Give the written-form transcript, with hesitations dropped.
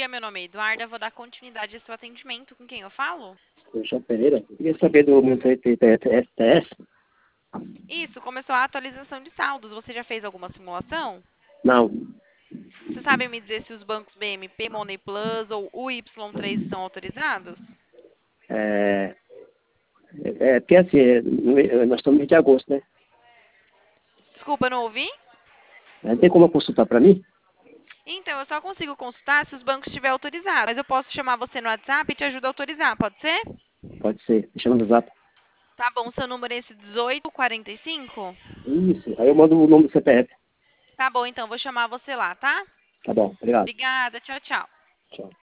dia, meu nome é Eduarda. Vou dar continuidade ao seu atendimento. Com quem eu falo? Eu João Pereira. Eu queria saber do meu STS. Isso, começou a atualização de saldos. Você já fez alguma simulação? Não. Você sabe me dizer se os bancos BMP, Money Plus ou UY3 estão autorizados? É, porque assim, nós estamos no mês de agosto, né? Desculpa, não ouvi? Tem como consultar para mim? Então, eu só consigo consultar se os bancos estiverem autorizados. Mas eu posso chamar você no WhatsApp e te ajudo a autorizar, pode ser? Pode ser. Me chama no zap. Tá bom, seu número é esse 1845? Isso. Aí eu mando o nome do CPF. Tá bom, então, vou chamar você lá, tá? Tá bom. Obrigado. Obrigada, tchau, tchau. Tchau.